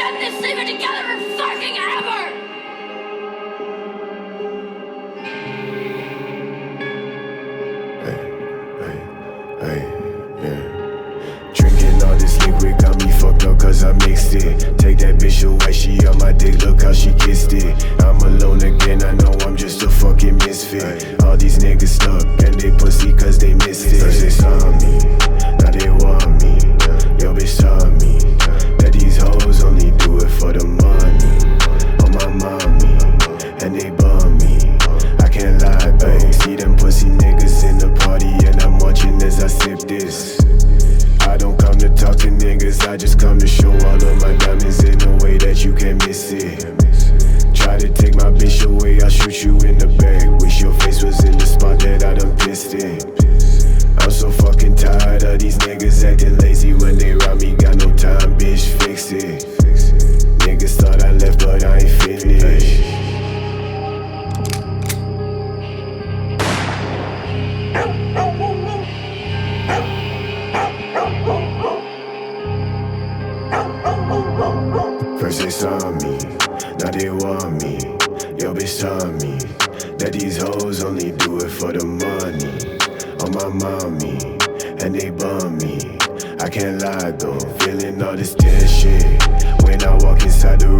done this sleeping together for fucking ever! Hey, yeah. Drinking all this liquid got me fucked up cause I mixed it. Take that bitch away, she on my dick, look how she kissed it. I'm alone again, I know I'm just a fucking misfit. All these niggas stuck and they pussy cause they missed it. First they saw me, now they want me. Yo bitch saw me, that these hoes only do it for the money. On my mommy, and they bum me. I can't lie though, see them pussy niggas in the party and I'm watching as I sip this. I don't come to talk to niggas, I just come to show all of my diamonds in a way that you can't miss it. Try to take my bitch away, I'll shoot you in the back. Wish your face was in the spot that I done pissed in. I'm so fucking tired of these niggas acting lazy when they rob me. Got no time, bitch, fix it. Niggas thought I left, but I ain't finished. First they saw me, now they want me. Yo bitch saw me, that these hoes only do it for the money. On my mommy, and they bum me. I can't lie though, feeling all this dead shit. When I walk inside the